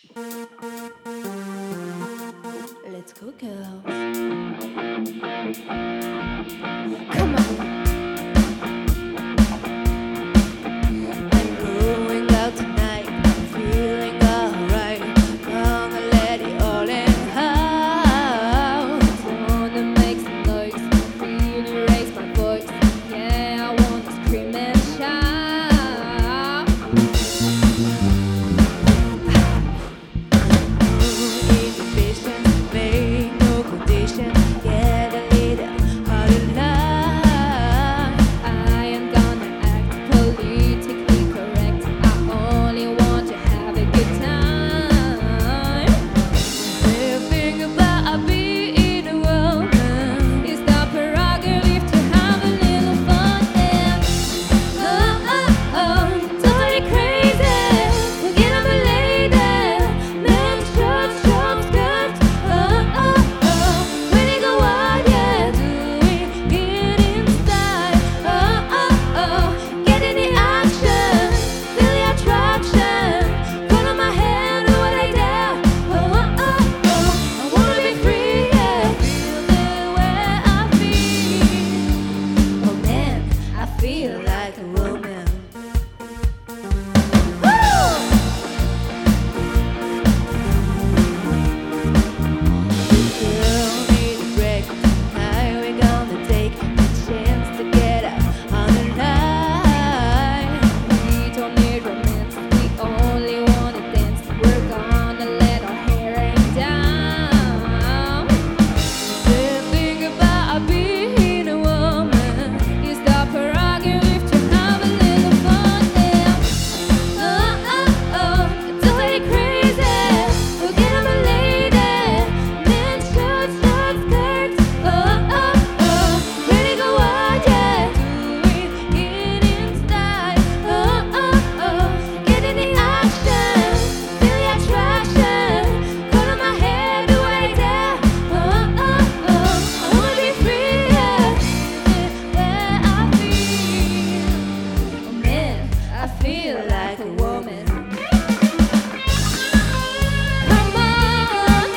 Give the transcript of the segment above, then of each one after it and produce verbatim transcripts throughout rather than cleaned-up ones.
Let's go, girl. Come on. I'm going out tonight. I'm feeling alright. Gonna let it all in out. Wanna make some noise. Really raise my voice. Yeah, I wanna scream and shout. Inhibitions, make no conditions. Get a little harder now. I am gonna act politically correct. I only want to have a good time. The thing about being a woman is the prerogative to have a little fun and oh oh oh, totally crazy. Forget I'm a lady. Men's shorts, short skirts. Oh oh oh, when you go out, yeah, doing it in style. Oh oh oh, get in the action, feel the attraction. Color my hair, do what I dare. Oh oh oh, I wanna be free, yeah, feel the way I feel. Oh man, I feel like a woman. Woo! Girl, need a break. Tonight we're gonna take a chance to get out on the line. We don't need romance, we only wanna dance. We're gonna let our hair hang down. The thing about being a woman is the prerogative to have a little fun and oh oh oh, totally crazy. Forget I'm a lady. Men's shorts, short skirts. Oh oh oh, ready to go out, yeah, doing it in style. Oh oh oh, get in the action, feel the attraction. Color my hair, do what I dare. Oh oh oh, I wanna be free, yeah, feel it where I feel. Oh man, I feel like a woman. Come on.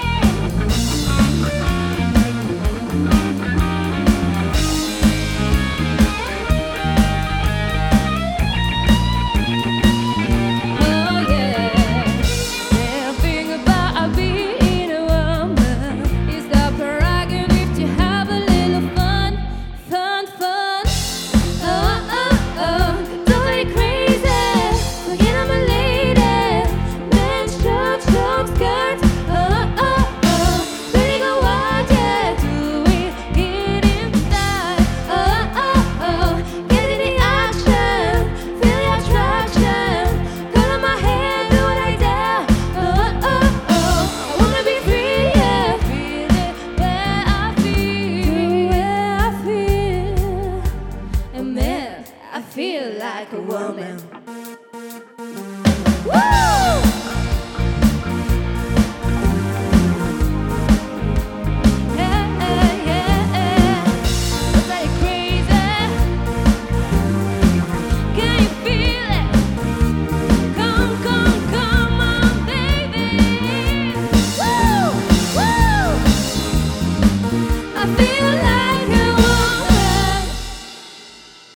Oh yeah. Everything about being a woman is the prerogative to have a little fun, fun, fun. Oh oh oh, totally crazy. Forget I'm a lady. Men's shorts, short skirts. Oh oh oh, ready to go out, yeah, doing it in style. Oh oh oh, get in the action, feel the attraction. Color my hair, do what I dare. Oh oh oh, I wanna be free, yeah, feel it where I feel, where I feel. And man, I feel like a woman.